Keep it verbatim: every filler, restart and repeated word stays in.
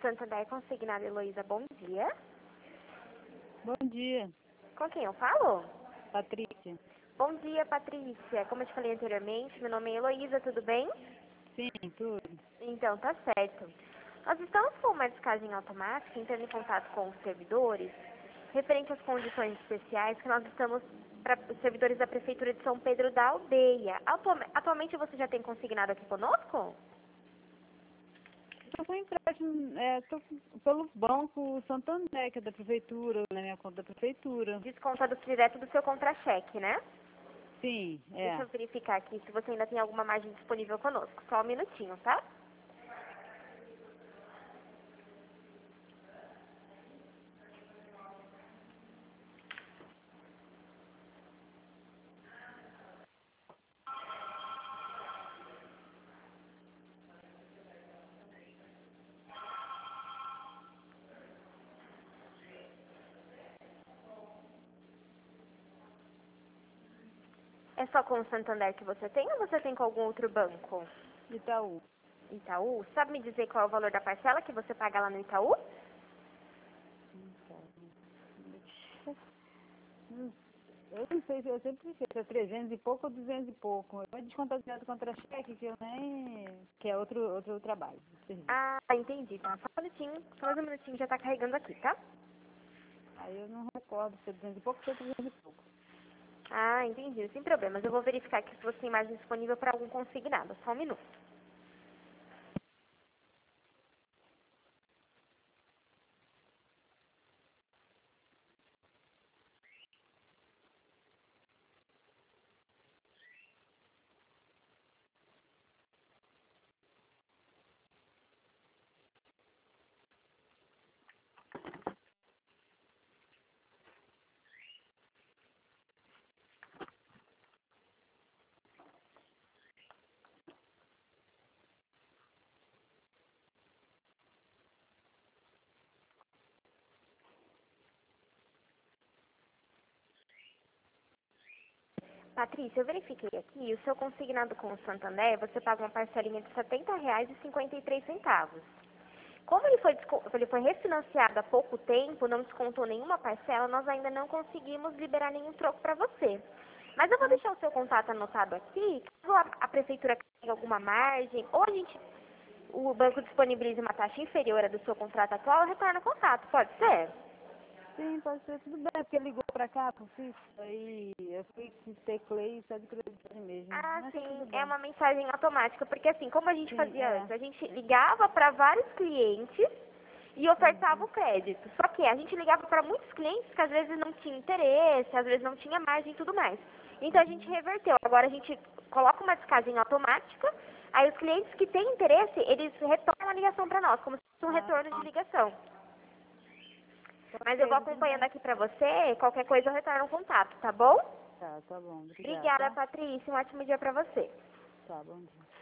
Santander Consignado, Heloísa, bom dia. Bom dia, Com quem eu falo? Patrícia. Bom dia, Patrícia. Como eu te falei anteriormente, meu nome é Heloísa, tudo bem? Sim, tudo. Então, tá certo. Nós estamos com uma descagem automática, entrando em contato com os servidores, referente às condições especiais que nós estamos para os servidores da Prefeitura de São Pedro da Aldeia. Atualme- Atualmente você já tem consignado aqui conosco? Estou com empréstimo, é, tô com- pelo Banco Santander, que é da Prefeitura, na minha conta da Prefeitura. Descontado direto do seu contra-cheque, né? Sim, Deixa é. eu verificar aqui se você ainda tem alguma margem disponível conosco. Só um minutinho, tá? É só com o Santander que você tem ou você tem com algum outro banco? Itaú. Itaú? Sabe me dizer qual é o valor da parcela que você paga lá no Itaú? Hum, Eu não sei, se eu sempre sei se é trezentos e pouco ou duzentos e pouco. Eu vou descontar direto contra-cheque, que eu nem... que é outro, outro trabalho, serviço. Ah, entendi, tá? Só um minutinho, só mais um minutinho, já tá carregando aqui, tá? Aí eu não recordo se é duzentos e pouco ou se é trezentos e pouco. Ah, entendi, sem problemas. Eu vou verificar aqui se você tem margem disponível para algum consignado. Só um minuto. Patrícia, eu verifiquei aqui, o seu consignado com o Santander, você paga uma parcelinha de setenta reais e cinquenta e três centavos. Como ele foi, desco- ele foi refinanciado há pouco tempo, não descontou nenhuma parcela, nós ainda não conseguimos liberar nenhum troco para você. Mas eu vou deixar o seu contato anotado aqui, caso a, a prefeitura tenha alguma margem, ou a gente, o banco disponibilize uma taxa inferior à do seu contrato atual, eu retorno o contato, pode ser? Sim, pode ser, tudo bem, porque ligou pra cá, pro fixo, aí eu fui, teclei e só de creditário mesmo. Ah, Mas tá tudo sim, é bem. uma mensagem automática, porque assim, como a gente Sim, fazia é. antes, a gente ligava para vários clientes e ofertava Uhum. o crédito. Só que a gente ligava para muitos clientes que às vezes não tinha interesse, às vezes não tinha margem e tudo mais. Então a gente Uhum. reverteu. Agora a gente coloca uma descagem automática, aí os clientes que têm interesse, eles retornam a ligação para nós, como se fosse um Ah, retorno de ligação. Mas eu vou ok, tudo acompanhando bem. aqui para você, qualquer coisa eu retorno o contato, tá bom? Tá, tá bom. Obrigada, Obrigada, tá? Patrícia. Um ótimo dia para você. Tá, bom dia.